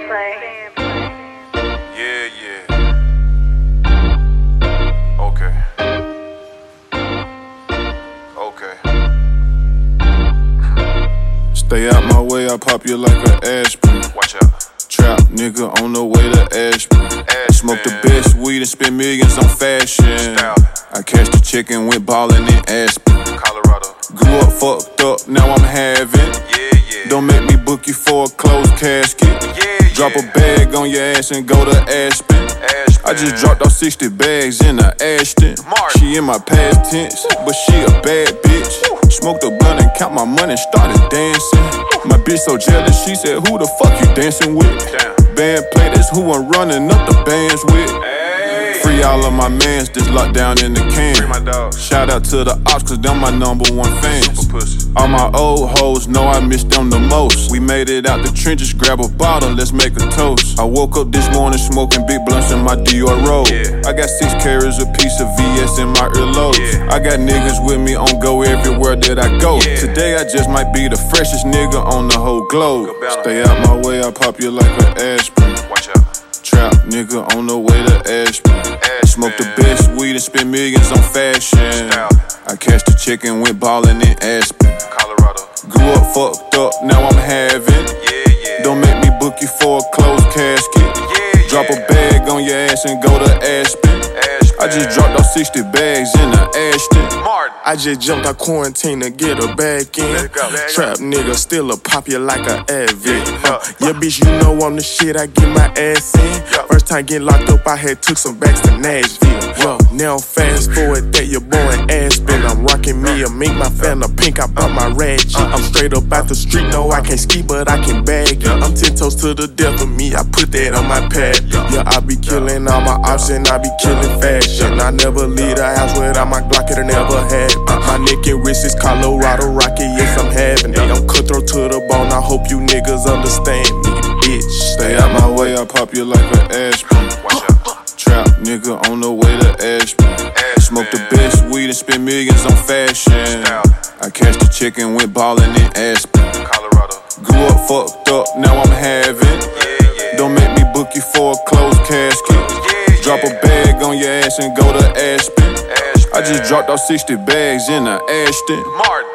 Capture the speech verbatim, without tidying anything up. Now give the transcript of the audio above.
Yeah, yeah. Okay. Okay. Stay out my way, I pop you like an aspirin. Watch out. Trap nigga on the way to Ashburn. Ashburn. Smoke the best weed and spend millions on fashion. Style. I cashed the check and went ballin' in Aspen. Colorado. Grew up fucked up, now I'm having. Yeah, yeah. Don't make me book you for a closed casket. Yeah, Drop yeah. a bag on your ass and go to Aspen. Ashburn. I just dropped off sixty bags in a Ashton. Martin. She in my past tense, but she a bad bitch. Smoked a blunt and count my money, started dancing. My bitch so jealous, she said, who the fuck you dancing with? Damn. Band play, that's who I'm running up the bands with. Hey. Free all of my mans, just locked down in the can. Free my dog. Shout out to the ops, cause them my number one fans. Super pussy. All my old hoes know I miss them the most. We made it out the trenches, grab a bottle, let's make a toast. I woke up this morning smoking big blunts in my Dior robe. Yeah. I got six carats, a piece of V S in my earlobe. Yeah. I got niggas with me on go everywhere that I go. Yeah. Today I just might be the freshest nigga on the whole globe. Cabana. Stay out my way, I pop you like an aspirin. Watch out. Trap nigga on the way to Ashburn. Ashburn. Smoke the best weed and spend millions on fashion. Style. I cashed the check and went ballin' in Aspen. Colorado. Grew up fucked up, now I'm having. Yeah, yeah. Don't make me book you for a closed casket. Yeah, Drop yeah. a bag on your ass and go to Aspen. Ashburn. I just dropped off sixty bags in a Ashton. Martin. I just jumped out quarantine to get her back in. Let it go, let it Trap nigga still a pop you like a Advil. Yeah, Uh, yeah, bitch, you know I'm the shit, I get my ass in. Yeah. First time get locked up, I had took some backs to Nashville. Yo, now fast forward that your boy in Aspen. I'm rocking me a mink, my fan a pink, I bought my ratchet. I'm straight up out the street, no, I can't ski, but I can bag it. I'm ten toes to the death of me, I put that on my pad. Yeah, I be killing all my options, I be killing fashion. I never leave the house without my Glock, it never had. My neck and wrist is Colorado Rocket, yes, I'm having it. I'm cutthroat to the bone, I hope you niggas understand me, bitch. Stay out my way, I pop you like an aspirin. Watch out. Trap nigga on the way to Ashburn. Ashburn. Smoke the best weed and spend millions on fashion. Style. I cashed the check and went ballin' in Aspen. Colorado. Grew up fucked up, now I'm having. Yeah, yeah. Don't make me book you for a closed casket. Yeah, Drop a yeah. bag on your ass and go to Aspen. Ashburn. I just dropped off sixty bags in a Ashton. Martin.